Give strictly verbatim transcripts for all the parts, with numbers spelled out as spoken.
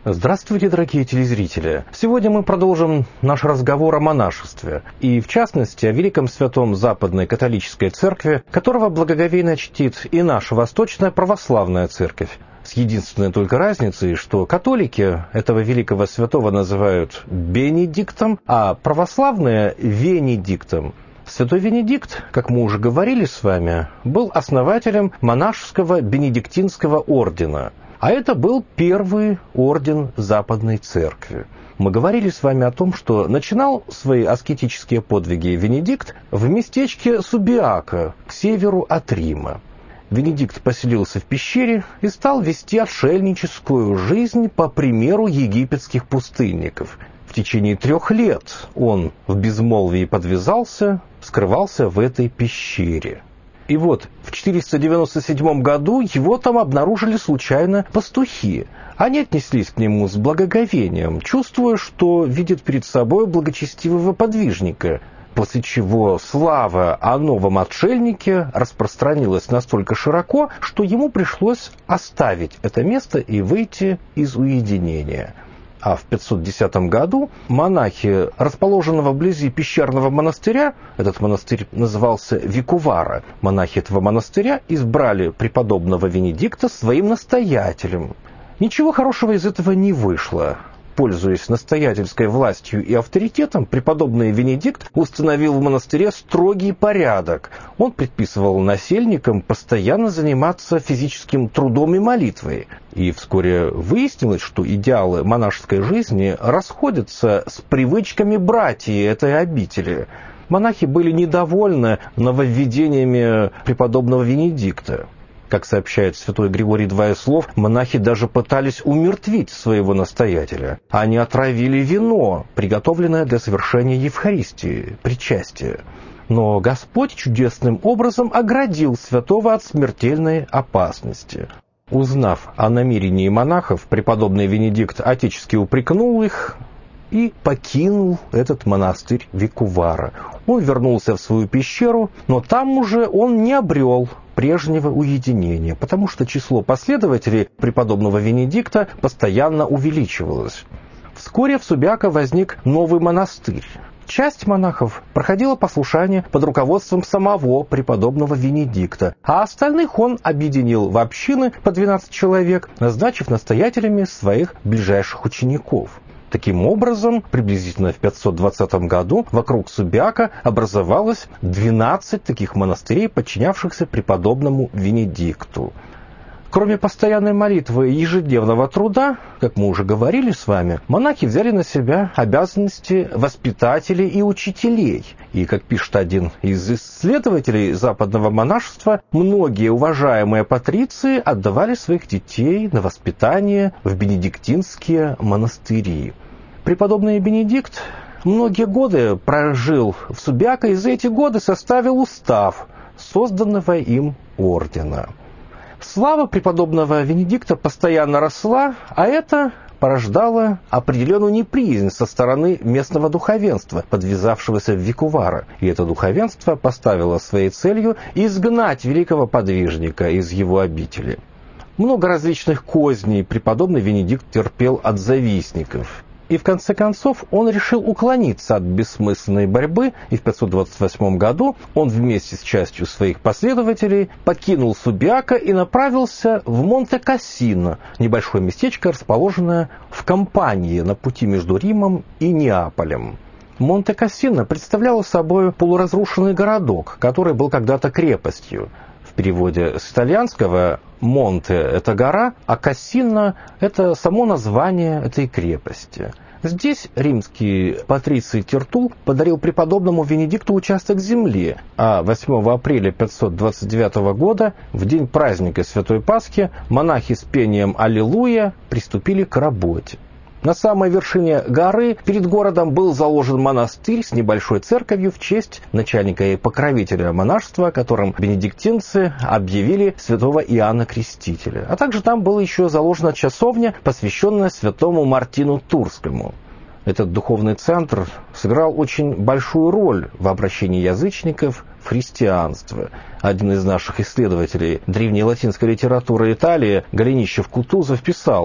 Здравствуйте, дорогие телезрители! Сегодня мы продолжим наш разговор о монашестве, и в частности о великом святом Западной католической церкви, которого благоговейно чтит и наша Восточная православная церковь. С единственной только разницей, что католики этого великого святого называют Бенедиктом, а православные – Венедиктом. Святой Венедикт, как мы уже говорили с вами, был основателем монашеского бенедиктинского ордена. А это был первый орден Западной Церкви. Мы говорили с вами о том, что начинал свои аскетические подвиги Венедикт в местечке Субиака, к северу от Рима. Венедикт поселился в пещере и стал вести отшельническую жизнь по примеру египетских пустынников. В течение трех лет он в безмолвии подвязался, скрывался в этой пещере. И вот в четыреста девяносто седьмом году его там обнаружили случайно пастухи. Они отнеслись к нему с благоговением, чувствуя, что видят перед собой благочестивого подвижника, после чего слава о новом отшельнике распространилась настолько широко, что ему пришлось оставить это место и выйти из уединения. А в пятьсот десятом году монахи, расположенного вблизи пещерного монастыря, этот монастырь назывался Викувара, монахи этого монастыря избрали преподобного Венедикта своим настоятелем. Ничего хорошего из этого не вышло. Пользуясь настоятельской властью и авторитетом, преподобный Венедикт установил в монастыре строгий порядок. Он предписывал насельникам постоянно заниматься физическим трудом и молитвой. И вскоре выяснилось, что идеалы монашеской жизни расходятся с привычками братьев этой обители. Монахи были недовольны нововведениями преподобного Венедикта. Как сообщает святой Григорий Двоеслов, монахи даже пытались умертвить своего настоятеля. Они отравили вино, приготовленное для совершения Евхаристии, причастия. Но Господь чудесным образом оградил святого от смертельной опасности. Узнав о намерении монахов, преподобный Венедикт отечески упрекнул их и покинул этот монастырь Викувара. Он вернулся в свою пещеру, но там уже он не обрел прежнего уединения, потому что число последователей преподобного Венедикта постоянно увеличивалось. Вскоре в Субиако возник новый монастырь. Часть монахов проходила послушание под руководством самого преподобного Венедикта, а остальных он объединил в общины по двенадцать человек, назначив настоятелями своих ближайших учеников. Таким образом, приблизительно в пятьсот двадцатом году вокруг Субиака образовалось двенадцать таких монастырей, подчинявшихся преподобному Венедикту. Кроме постоянной молитвы и ежедневного труда, как мы уже говорили с вами, монахи взяли на себя обязанности воспитателей и учителей. И, как пишет один из исследователей западного монашества, многие уважаемые патриции отдавали своих детей на воспитание в бенедиктинские монастыри. Преподобный Бенедикт многие годы прожил в Субиако и за эти годы составил устав созданного им ордена. Слава преподобного Венедикта постоянно росла, а это порождало определенную неприязнь со стороны местного духовенства, подвязавшегося в Викувара. И это духовенство поставило своей целью изгнать великого подвижника из его обители. Много различных козней преподобный Венедикт терпел от завистников. И в конце концов он решил уклониться от бессмысленной борьбы, и в пятьсот двадцать восьмом году он вместе с частью своих последователей покинул Субиако и направился в Монте-Кассино, небольшое местечко, расположенное в Кампании на пути между Римом и Неаполем. Монте-Кассино представляло собой полуразрушенный городок, который был когда-то крепостью. В переводе с итальянского «Монте» — это гора, а «Кассино» — это само название этой крепости. Здесь римский патриций Тертул подарил преподобному Венедикту участок земли, а восьмого апреля пятьсот двадцать девятого года, в день праздника Святой Пасхи, монахи с пением «Аллилуйя» приступили к работе. На самой вершине горы перед городом был заложен монастырь с небольшой церковью в честь начальника и покровителя монашества, которым бенедиктинцы объявили святого Иоанна Крестителя. А также там была еще заложена часовня, посвященная святому Мартину Турскому. Этот духовный центр сыграл очень большую роль в обращении язычников в христианство. Один из наших исследователей древней латинской литературы Италии, Голенищев-Кутузов, писал: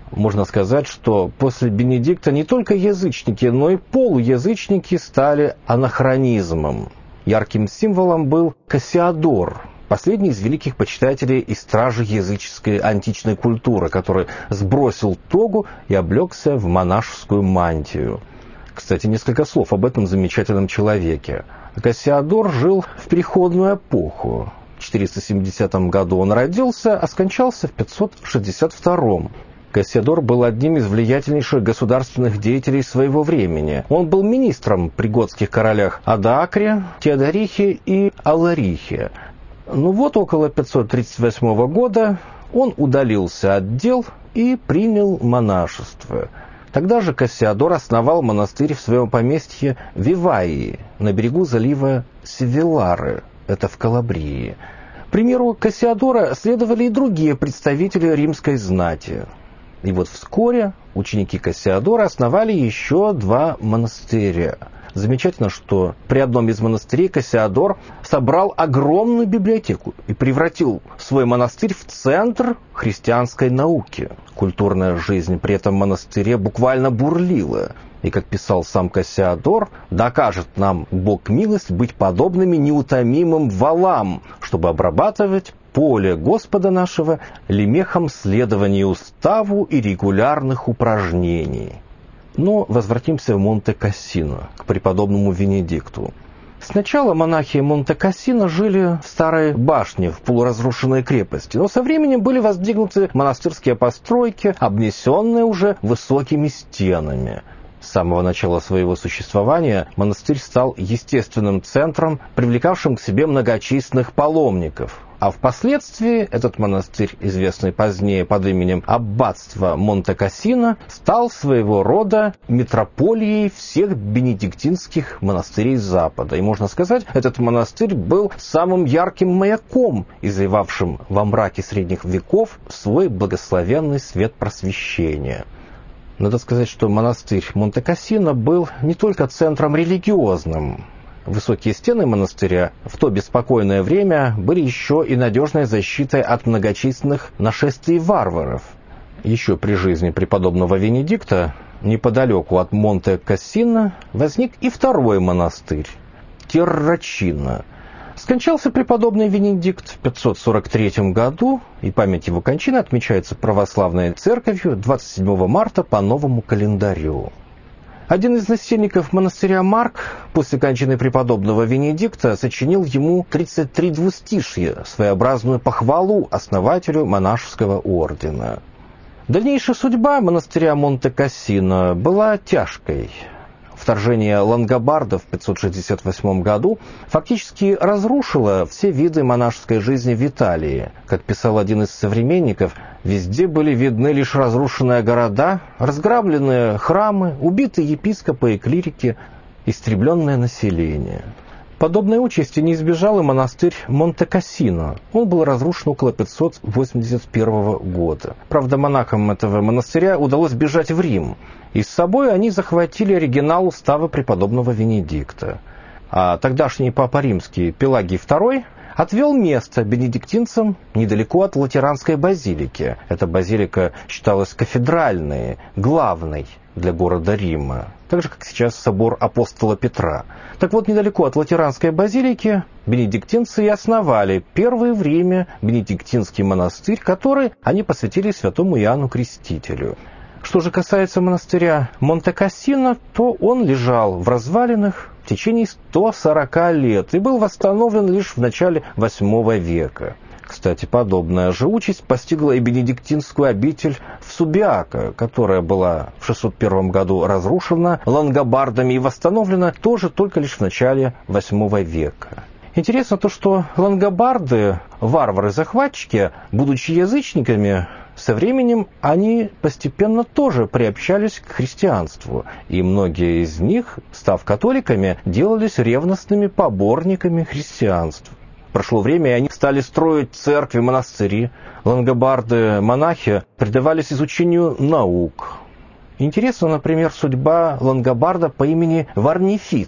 Можно сказать, что после Бенедикта не только язычники, но и полуязычники стали анахронизмом. Ярким символом был Кассиодор, последний из великих почитателей и стражей языческой античной культуры, который сбросил тогу и облегся в монашескую мантию. Кстати, несколько слов об этом замечательном человеке. Кассиодор жил в переходную эпоху. В четыреста семидесятом году он родился, а скончался в пятьсот шестьдесят втором. Кассиодор был одним из влиятельнейших государственных деятелей своего времени. Он был министром при готских королях Адаакре, Теодорихе и Аларихе. Ну вот, около пятьсот тридцать восьмого года он удалился от дел и принял монашество. Тогда же Кассиодор основал монастырь в своем поместье Виваи на берегу залива Севилары, это в Калабрии. Примеру Кассиодора следовали и другие представители римской знати. И вот вскоре ученики Кассиодора основали еще два монастыря. Замечательно, что при одном из монастырей Кассиодор собрал огромную библиотеку и превратил свой монастырь в центр христианской науки. Культурная жизнь при этом монастыре буквально бурлила. И, как писал сам Кассиодор, докажет нам Бог милость быть подобными неутомимым валам, чтобы обрабатывать поле Господа нашего лемехом следования уставу и регулярных упражнений. Но возвратимся в Монте-Кассино, к преподобному Венедикту. Сначала монахи Монте-Кассино жили в старой башне, в полуразрушенной крепости, но со временем были воздвигнуты монастырские постройки, обнесенные уже высокими стенами. С самого начала своего существования монастырь стал естественным центром, привлекавшим к себе многочисленных паломников. А впоследствии этот монастырь, известный позднее под именем Аббатства Монте-Кассино, стал своего рода метрополией всех бенедиктинских монастырей Запада. И, можно сказать, этот монастырь был самым ярким маяком, изливавшим во мраке средних веков свой благословенный свет просвещения. Надо сказать, что монастырь Монте-Кассино был не только центром религиозным. Высокие стены монастыря в то беспокойное время были еще и надежной защитой от многочисленных нашествий варваров. Еще при жизни преподобного Венедикта неподалеку от Монте-Кассино возник и второй монастырь – Террачино. Скончался преподобный Венедикт в пятьсот сорок третьем году, и память его кончины отмечается православной церковью двадцать седьмого марта по новому календарю. Один из насельников монастыря Марк после кончины преподобного Венедикта сочинил ему тридцать три двустишья, своеобразную похвалу основателю монашеского ордена. Дальнейшая судьба монастыря Монте-Кассино была тяжкой. Вторжение лангобардов в пятьсот шестьдесят восьмом году фактически разрушило все виды монашеской жизни в Италии. Как писал один из современников, везде были видны лишь разрушенные города, разграбленные храмы, убитые епископы и клирики, истребленное население. Подобной участи не избежал и монастырь Монте-Кассино. Он был разрушен около пятьсот восемьдесят первого года. Правда, монахам этого монастыря удалось бежать в Рим, и с собой они захватили оригинал устава преподобного Венедикта. А тогдашний папа римский Пелагий второй отвел место бенедиктинцам недалеко от Латеранской базилики. Эта базилика считалась кафедральной, главной для города Рима, так же, как сейчас собор апостола Петра. Так вот, недалеко от Латеранской базилики бенедиктинцы и основали первый в Риме бенедиктинский монастырь, который они посвятили святому Иоанну Крестителю. Что же касается монастыря Монте-Кассино, то он лежал в развалинах в течение ста сорока лет и был восстановлен лишь в начале восьмого века. Кстати, подобная же участь постигла и бенедиктинскую обитель в Субиако, которая была в шестьсот первом году разрушена лангобардами и восстановлена тоже только лишь в начале восьмого века. Интересно то, что лангобарды, варвары-захватчики, будучи язычниками, со временем они постепенно тоже приобщались к христианству, и многие из них, став католиками, делались ревностными поборниками христианства. Прошло время, и они стали строить церкви, монастыри. Лангобарды-монахи предавались изучению наук. Интересна, например, судьба лангобарда по имени Варнифит.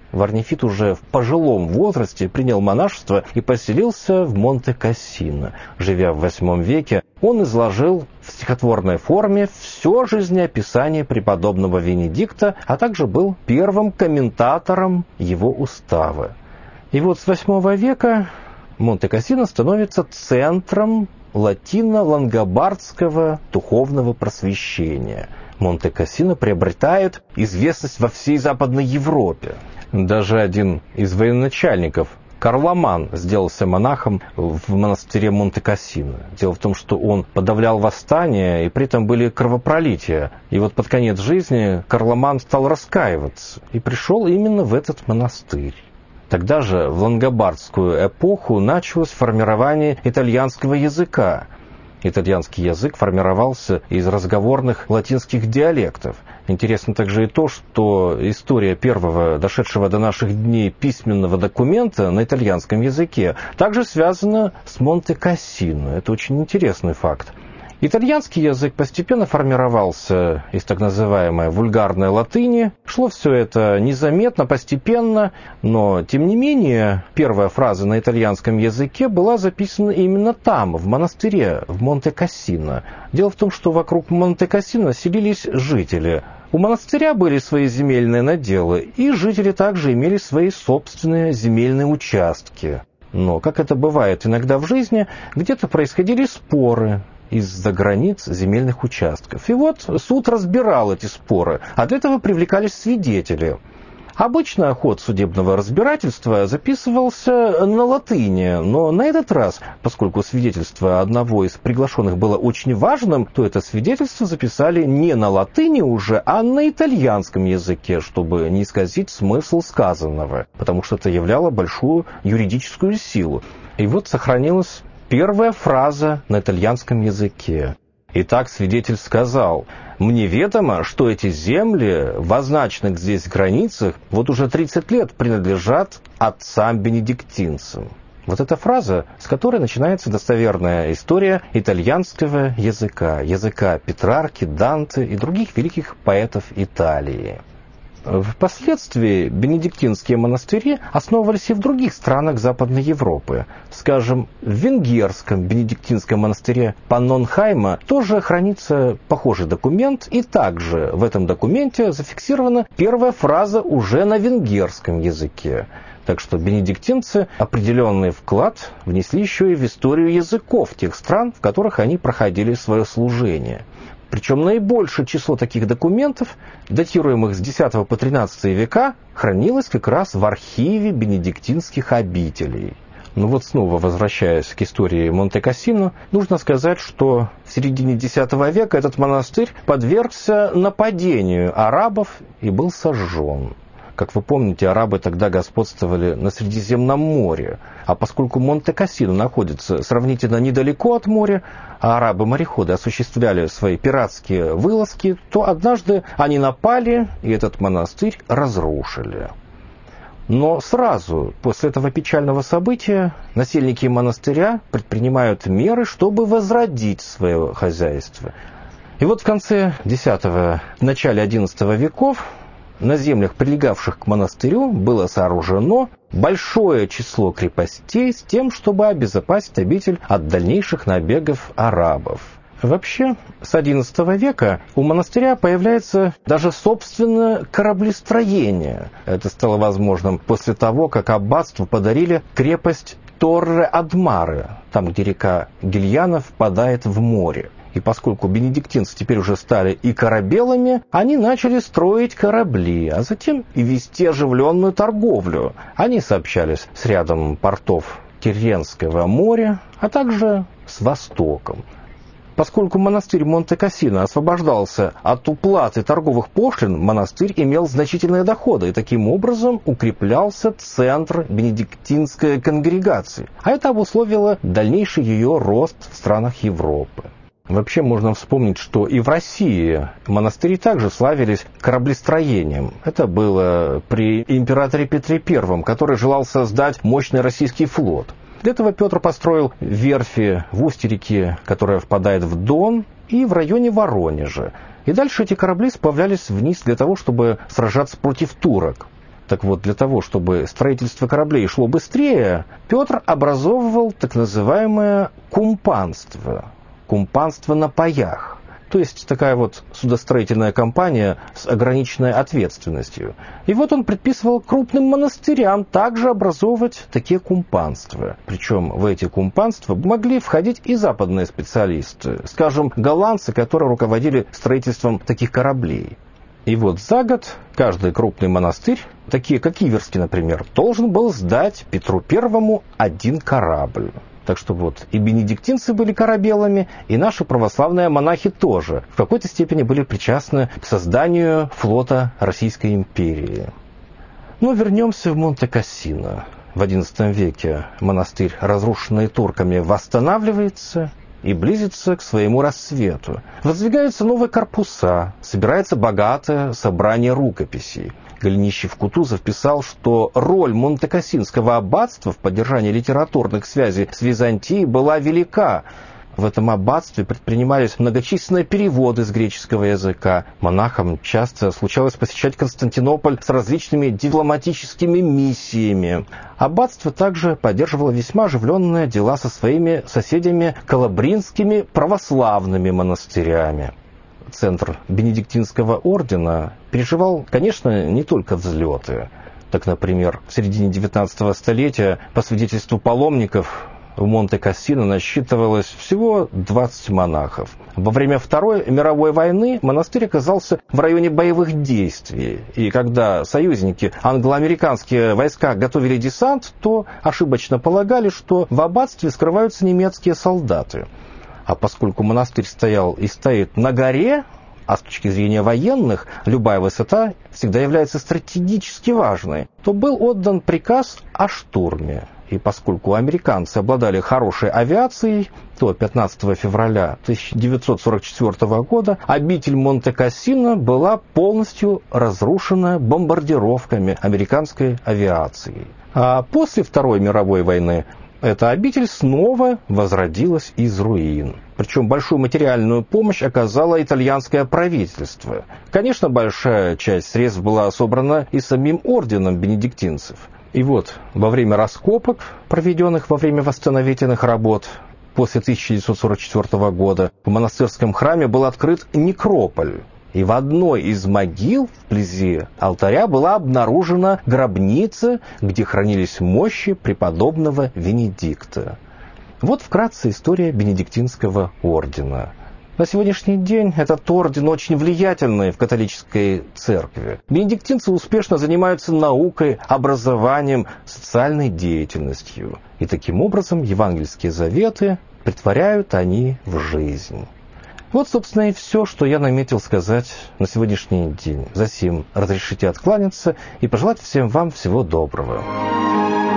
Варнефит уже в пожилом возрасте принял монашество и поселился в Монте-Кассино. Живя в восьмом веке, он изложил в стихотворной форме все жизнеописание преподобного Венедикта, а также был первым комментатором его устава. И вот с восьмого века Монте-Кассино становится центром латино-лангобардского духовного просвещения. Монте-Кассино приобретает известность во всей Западной Европе. Даже один из военачальников, Карломан, сделался монахом в монастыре Монте-Кассино. Дело в том, что он подавлял восстания, и при этом были кровопролития. И вот под конец жизни Карломан стал раскаиваться и пришел именно в этот монастырь. Тогда же, в лангобардскую эпоху, началось формирование итальянского языка. Итальянский язык формировался из разговорных латинских диалектов. Интересно также и то, что история первого, дошедшего до наших дней письменного документа на итальянском языке, также связана с Монте-Кассино. Это очень интересный факт. Итальянский язык постепенно формировался из так называемой вульгарной латыни. Шло все это незаметно, постепенно, но, тем не менее, первая фраза на итальянском языке была записана именно там, в монастыре, в Монте-Кассино. Дело в том, что вокруг Монте-Кассино селились жители. У монастыря были свои земельные наделы, и жители также имели свои собственные земельные участки. Но, как это бывает иногда в жизни, где-то происходили споры из-за границ земельных участков. И вот суд разбирал эти споры, а для этого привлекались свидетели. Обычно ход судебного разбирательства записывался на латыни, но на этот раз, поскольку свидетельство одного из приглашенных было очень важным, то это свидетельство записали не на латыни уже, а на итальянском языке, чтобы не исказить смысл сказанного, потому что это являло большую юридическую силу. И вот сохранилась первая фраза на итальянском языке. Итак, свидетель сказал: «Мне ведомо, что эти земли в означенных здесь границах вот уже тридцать лет принадлежат отцам-бенедиктинцам». Вот эта фраза, с которой начинается достоверная история итальянского языка, языка Петрарки, Данте и других великих поэтов Италии. Впоследствии бенедиктинские монастыри основывались и в других странах Западной Европы. Скажем, в венгерском бенедиктинском монастыре Паннонхайма тоже хранится похожий документ, и также в этом документе зафиксирована первая фраза уже на венгерском языке. Так что бенедиктинцы определенный вклад внесли еще и в историю языков тех стран, в которых они проходили свое служение. Причем наибольшее число таких документов, датируемых с десятого по тринадцатый века, хранилось как раз в архиве бенедиктинских обителей. Но вот снова возвращаясь к истории Монте-Кассино, нужно сказать, что в середине десятого века этот монастырь подвергся нападению арабов и был сожжен. Как вы помните, арабы тогда господствовали на Средиземном море, а поскольку Монте-Кассино находится сравнительно недалеко от моря, а арабы-мореходы осуществляли свои пиратские вылазки, то однажды они напали и этот монастырь разрушили. Но сразу после этого печального события насельники монастыря предпринимают меры, чтобы возродить свое хозяйство. И вот в конце десятого, начале одиннадцатого веков на землях, прилегавших к монастырю, было сооружено большое число крепостей с тем, чтобы обезопасить обитель от дальнейших набегов арабов. Вообще, с одиннадцатого века у монастыря появляется даже собственное кораблестроение. Это стало возможным после того, как аббатству подарили крепость Торре-Адмаре, там, где река Гильяна впадает в море. И поскольку бенедиктинцы теперь уже стали и корабелами, они начали строить корабли, а затем и вести оживленную торговлю. Они сообщались с рядом портов Тирренского моря, а также с Востоком. Поскольку монастырь Монте-Кассино освобождался от уплаты торговых пошлин, монастырь имел значительные доходы, и таким образом укреплялся центр бенедиктинской конгрегации. А это обусловило дальнейший ее рост в странах Европы. Вообще можно вспомнить, что и в России монастыри также славились кораблестроением. Это было при императоре Петре Первом, который желал создать мощный российский флот. Для этого Петр построил верфи в устье реки, которая впадает в Дон, и в районе Воронежа. И дальше эти корабли сплавлялись вниз для того, чтобы сражаться против турок. Так вот, для того, чтобы строительство кораблей шло быстрее, Петр образовывал так называемое кумпанство. Кумпанство на паях. То есть такая вот судостроительная компания с ограниченной ответственностью. И вот он предписывал крупным монастырям также образовывать такие кумпанства. Причем в эти кумпанства могли входить и западные специалисты, скажем, голландцы, которые руководили строительством таких кораблей. И вот за год каждый крупный монастырь, такие как Иверский, например, должен был сдать Петру Первому один корабль. Так что вот и бенедиктинцы были корабелами, и наши православные монахи тоже в какой-то степени были причастны к созданию флота Российской империи. Но вернемся в Монте-Кассино. В одиннадцатом веке монастырь, разрушенный турками, восстанавливается и близится к своему рассвету. Воздвигаются новые корпуса, собирается богатое собрание рукописей. Голенищев-Кутузов писал, что роль Монте-Кассинского аббатства в поддержании литературных связей с Византией была велика. В этом аббатстве предпринимались многочисленные переводы с греческого языка. Монахам часто случалось посещать Константинополь с различными дипломатическими миссиями. Аббатство также поддерживало весьма оживленные дела со своими соседями калабринскими православными монастырями. Центр бенедиктинского ордена переживал, конечно, не только взлеты. Так, например, в середине девятнадцатого столетия, по свидетельству паломников, в Монте-Кассино насчитывалось всего двадцать монахов. Во время Второй мировой войны монастырь оказался в районе боевых действий. И когда союзники, англо-американские войска готовили десант, то ошибочно полагали, что в аббатстве скрываются немецкие солдаты. А поскольку монастырь стоял и стоит на горе, а с точки зрения военных любая высота всегда является стратегически важной, то был отдан приказ о штурме. И поскольку американцы обладали хорошей авиацией, то пятнадцатого февраля тысяча девятьсот сорок четвёртого года обитель Монте-Кассино была полностью разрушена бомбардировками американской авиации. А после Второй мировой войны эта обитель снова возродилась из руин. Причем большую материальную помощь оказало итальянское правительство. Конечно, большая часть средств была собрана и самим орденом бенедиктинцев. И вот во время раскопок, проведенных во время восстановительных работ после тысяча девятьсот сорок четвёртого года, в монастырском храме был открыт некрополь. И в одной из могил вблизи алтаря была обнаружена гробница, где хранились мощи преподобного Венедикта. Вот вкратце история бенедиктинского ордена. На сегодняшний день этот орден очень влиятельный в католической церкви. Бенедиктинцы успешно занимаются наукой, образованием, социальной деятельностью. И таким образом евангельские заветы претворяют они в жизнь. Вот, собственно, и все, что я наметил сказать на сегодняшний день. Засим разрешите откланяться и пожелать всем вам всего доброго.